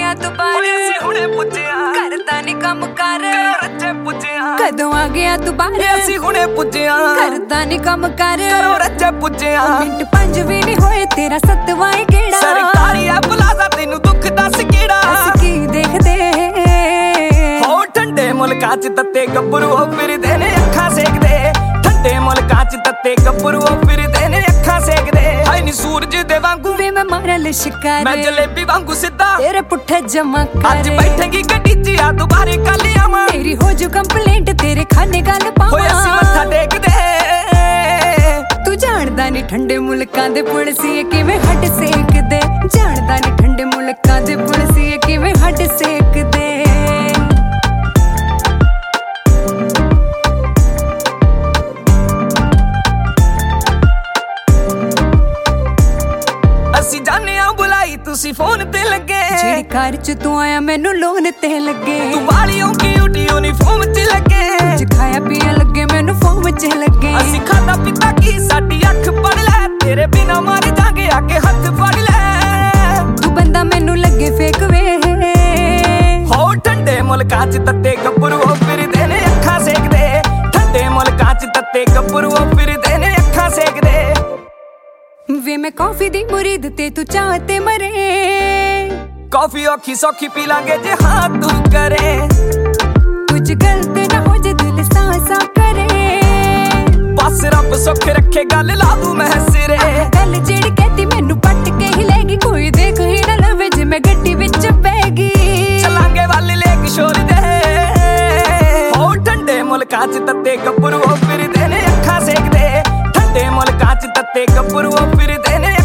ਗਿਆ ਤੂੰ ਬਾਹਰ ਹੁਣੇ ਪੁੱਜਿਆ ਕਰਦਾ ਨੀ ਕੰਮ ਕਰ ਰੱਜੇ ਪੁੱਜਿਆ ਕਦੋਂ ਆ ਗਿਆ ਤੂੰ ਬਾਹਰ ਅਸੀਂ ਹੁਣੇ ਪੁੱਜਿਆ ਕਰਦਾ ਨੀ ਕੰਮ ਕਰ ਰੱਜੇ ਪੁੱਜਿਆ ਮਿੰਟ ਪੰਜ ਵੀ ਨਹੀਂ ਹੋਏ ਤੇਰਾ ਸੱਤਵਾਂ ਏ ਕਿਹੜਾ ਸਰਕਾਰੀ ਆ ਪਲਾਜ਼ਾ ਤੈਨੂੰ ਦੁੱਖ ਦੱਸ ਕਿਹੜਾ ਅਸੀਂ ਕੀ ਦੇਖਦੇ ਹੋ ਠੰਡੇ ਮੁਲਕਾਂ ਚ ਤੱਤੇ ਗੱਭਰੂ ਫਿਰਦੇ ਨੇ ਅੱਖਾਂ ਸੇਕਦੇ ਠੰਡੇ ਮੁਲਕਾਂ ਚ ਤੱਤੇ ਗੱਭਰੂ ਫਿਰਦੇ ਨੇ ਅੱਖਾਂ ਸੇਕਦੇ ਹਾਏ ਨੀ ਸੂਰਜ ਦੇ ਵਾਂਗੂ ਵੇ ਮੈਂ ਮਾਰਨ ਸ਼ਿਕਾਰ ਮੈਂ ਜਲੇਬੀ ਵਾਂਗੂ ਸਿੱਧਾ ਤੇਰੇ ਪੁੱਠੇ ਜਮਾ ਕਰ ਅੱਜ ਬੈਠੇਂਗੀ ਗੱਡੀ 'ਚ ਆ ਦੁਬਾਰੇ ਕੱਲ ਆਵਾਂ ਮੇਰੀ ਹੋ ਜੋ ਕੰਪਲੇਂਟ ਤੇਰੇ ਖਾਨੇ ਗੱਲ ਪਾਵਾਂ ਹੋਏ ਅਸੀਂ ਮੱਥਾ ਟੇਕਦੇ ਤੂੰ ਜਾਣਦਾ ਨੀ ਠੰਡੇ ਮੁਲਕਾਂ ਦੇ ਪੁਲਸੀਏ ਕਿਵੇਂ ਹੱਡ ਸੇਕਦੇ ਜਾਣਦਾ ਨੀ ਠੰਡੇ ਮੁਲਕਾਂ ਦੇ ਪੁਲਸੀਏ ਕਿਵੇਂ ਹੱਡ ਸੇਕਦੇ ਅਸੀਂ ਜਾਣੇ ਆ ਬੁਲਾਈ ਤੁਸੀਂ ਫੋਨ ਤੇ ਲੱਗੇ ਜਿਹੜੀ ਕਾਰ ਚ ਤੂੰ ਆਇਆ ਮੈਨੂੰ ਲੋਨ ਤੇ ਲੱਗੇ ਤੂੰ ਵਾਲੀਓਂ ਕਿਊਟੀ ਯੂਨੀਫਾਰਮ 'ਚ ਲੱਗੇ ਕੁਝ ਖਾਇਆ ਪੀਆ ਲੱਗੇ ਮੈਨੂੰ ਫੋਮ ਚ ਲੱਗੇ ਅਸੀਂ ਖਾਦਾ ਪੀਤਾ ਕੀ ਸਾਡੀ ਅੱਖ ਪੜ ਲੈ ਤੇਰੇ ਬਿਨਾ ਮਰ ਜਾਗੇ ਆ ਕੇ ਹੱਥ ਫੜ ਲੈ ਤੂੰ ਬੰਦਾ ਮੈਨੂੰ ਲੱਗੇ ਫੇਕ ਵੇ ਹੋ ਠੰਡੇ ਮੁਲਕਾਂ 'ਚ ਤੱਤੇ ਗੱਭਰੂ ਫਿਰਦੇ ਨੇ ਅੱਖਾਂ ਸੇਕਦੇ ਠੰਡੇ ਮੁਲਕਾਂ 'ਚ ਤੱਤੇ ਗੱਭਰੂ ਫਿਰਦੇ ਨੇ ਅੱਖਾਂ ਸੇਕਦੇ ਵੇ ਮੈਂ ਕਾਫੀ ਦੀ ਮੁਰੀਦ ਤੇ ਤੂੰ ਚਾਹ ਤੇ ਮਰੇ ਕਾਫੀ ਔਖੀ ਸੌਖੀ ਪੀ ਲਾਂਗੇ ਜੇ ਹਾਂ ਤੂੰ ਕਰੇ ਕੁਝ ਗਲਤ ਨਾ ਹੋ ਜੇ ਦਿਲ ਸਾਂਸਾ ਕਰੇ ਬਸ ਰੱਬ ਸੁੱਖ ਰੱਖੇ ਗੱਲ ਲਾ ਦੂੰ ਮੈਂ ਸਿਰੇ ਗੱਲ ਜਿਹੜੀ ਕਹਤੀ ਮੈਨੂੰ ਪੱਟ ਕੇ ਹੀ ਲੈ ਗਈ ਕੋਈ ਦੇਖ ਹੀ ਨਾ ਲਵੇ ਜੇ ਮੈਂ ਗੱਡੀ ਵਿੱਚ ਬਹਿ ਗਈ ਚਲਾਂਗੇ ਵੱਲ ਲੈ ਕਿਸ਼ੋਰ ਦੇ ਹੋ ਠੰਡੇ ਮੁਲਕਾਂ 'ਚ ਤੱਤੇ ਗੱਭਰੂ ਫਿਰਦੇ ਨੇ ਅੱਖਾਂ ਸੇਕਦੇ ਠੰਡੇ ਮੁਲਕਾਂ 'ਚ ਤੱਤੇ ਗੱਭਰੂ ਫਿਰਦੇ ਨੇ